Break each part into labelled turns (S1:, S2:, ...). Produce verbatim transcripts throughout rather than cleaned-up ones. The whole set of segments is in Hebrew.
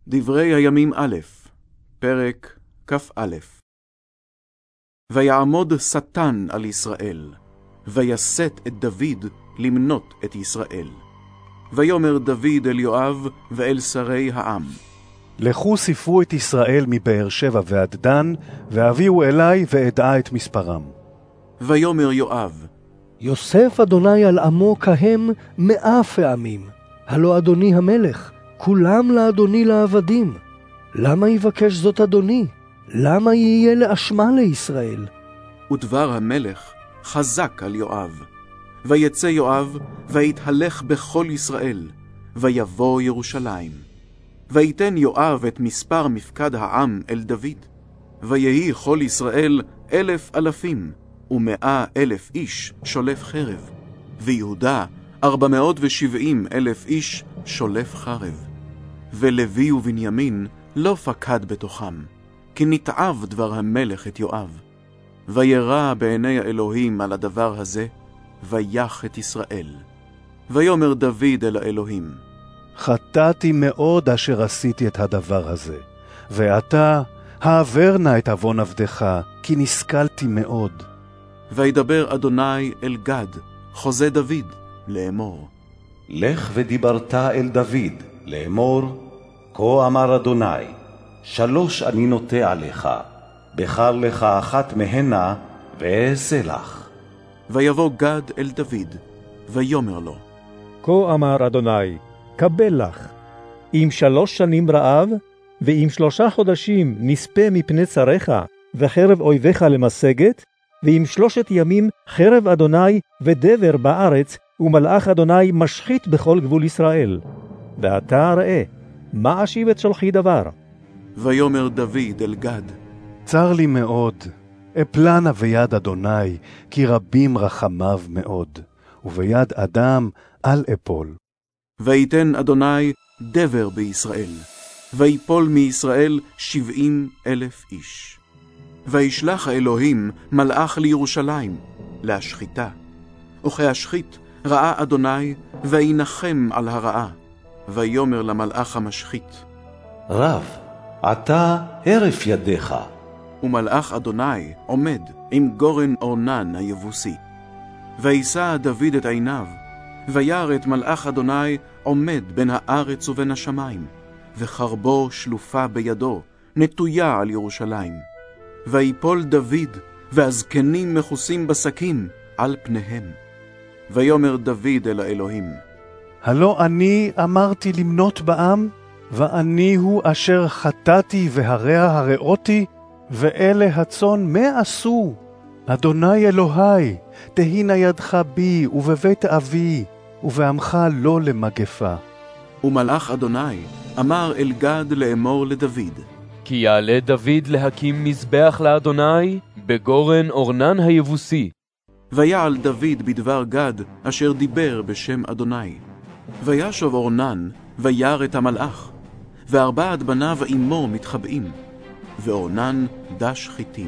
S1: דברי הימים א', פרק כ"א. ויעמוד שטן על ישראל, ויסת את דוד למנות את ישראל. ויאמר דוד אל יואב ואל שרי העם,
S2: לכו ספרו את ישראל מבאר שבע ועד דן, והביאו אליי ואדע את מספרם.
S1: ויאמר יואב,
S3: יוסף אדוני על עמו כהם מאה פעמים, הלא אדוני המלך, כולם לאדוני לעבדים. למה יבקש זאת אדוני? למה יהיה לאשמה לישראל?
S1: ודבר המלך חזק על יואב. ויצא יואב, ויתהלך בכל ישראל, ויבוא ירושלים. ויתן יואב את מספר מפקד העם אל דוד. ויהי כל ישראל אלף אלפים, ומאה אלף איש שולף חרב. ויהודה ארבע מאות ושבעים אלף איש שולף חרב. ולוי ובנימין לא פקד בתוכם, כי נתעב דבר המלך את יואב. וירא בעיני האלוהים על הדבר הזה, ויח את ישראל. ויאמר דוד אל האלוהים,
S2: חטאתי מאוד אשר עשיתי את הדבר הזה, ואתה העבר נא את עוון עבדך, כי נסכלתי מאוד.
S1: וידבר אדוני אל גד, חוזה דוד, לאמור,
S4: לך ודיברת אל דוד, לאמור, כה אמר אדוני, שלוש אני נוטה עליך, בחר לך אחת מהנה, ואעשה לך.
S1: ויבוא גד אל דוד, ויאמר לו,
S5: כה אמר אדוני, קבל לך, אם שלוש שנים רעב, ואם שלושה חודשים נספה מפני צריך, וחרב אויביך למסגת, ואם שלושת ימים חרב אדוני ודבר בארץ, ומלאך אדוני משחית בכל גבול ישראל. ועתה ראה, מה אשיב את שלחי דבר?
S1: ויאמר דוד אל גד,
S2: צר לי מאוד, אפלנה ביד אדוני, כי רבים רחמיו מאוד, וביד אדם אל אפול.
S1: ויתן אדוני דבר בישראל, ויפול מישראל שבעים אלף איש. וישלח האלוהים מלאך לירושלים, להשחיתה. וכהשחית ראה אדוני, וינחם על הרעה. ויאמר למלאך המשחית,
S4: רב, עתה הרף ידיך.
S1: ומלאך אדוני עומד עם גורן אורנן היבוסי. וישא דוד את עיניו, וירא את מלאך אדוני עומד בין הארץ ובין השמיים, וחרבו שלופה בידו, נטויה על ירושלים. ויפול דוד, והזקנים מכוסים בסכים על פניהם. ויאמר דוד אל האלוהים,
S2: הלא אני אמרתי למנות בעם, ואני הוא אשר חטאתי והרע הרעותי, ואלה הצאן מה עשו? אדוני אלוהי, תהינה ידך בי ובבית אבי, ובעמך לא למגפה.
S1: ומלאך אדוני אמר אל גד לאמור לדוד,
S6: כי יעלה דוד להקים מזבח לאדוני בגורן אורנן היבוסי.
S1: ויעל דוד בדבר גד אשר דיבר בשם אדוני. וישוב אורנן וירא את המלאך, וארבעת בניו עמו מתחבאים, ואורנן דש חיטים.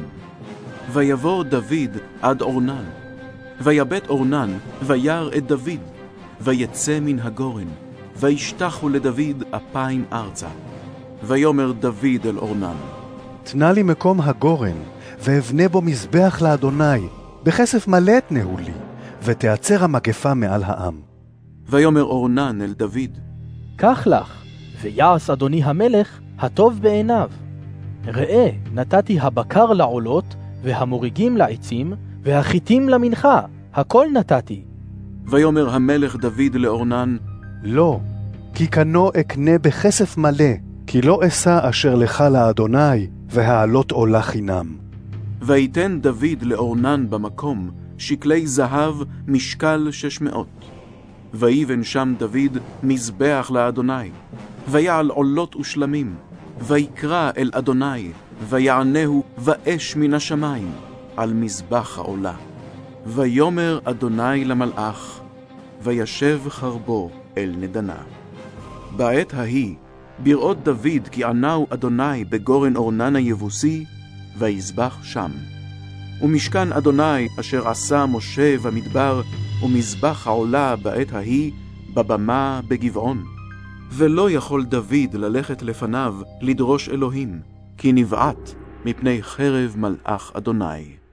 S1: ויבוא דוד עד אורנן, ויבט אורנן וירא את דוד, ויצא מן הגורן, וישתחו לדוד אפיים ארצה. ויאמר דוד אל אורנן,
S2: תנה לי מקום הגורן, ואבנה בו מזבח לאדוני, בכסף מלא תנהו לי, ותעצר המגפה מעל העם.
S1: ויאמר אורנן אל דוד,
S3: קח לך, ויעש אדוני המלך הטוב בעיניו. ראה, נתתי הבקר לעולות, והמוריגים לעצים, והחיטים למנחה, הכל נתתי.
S1: ויאמר המלך דוד לאורנן,
S2: לא, כי קנו אקנה בכסף מלא, כי לא אשא אשר לך לאדוני, והעלות עולה חינם.
S1: ויתן דוד לאורנן במקום שקלי זהב משקל שש מאות. ויבן שם דוד מזבח לאדוני, ויעל עולות ושלמים, ויקרא אל אדוני, ויענהו ואש מן השמיים על מזבח העולה. ויאמר אדוני למלאך, וישב חרבו אל נדנה. בעת ההיא בראות דוד כי ענהו אדוני בגורן אורנן היבוסי, ויזבח שם. ומשכן אדוני אשר עשה משה במדבר, ומזבח העולה בעת ההיא בבמה בגבעון. ולא יכול דוד ללכת לפניו לדרוש אלוהים, כי נבעט מפני חרב מלאך אדוני.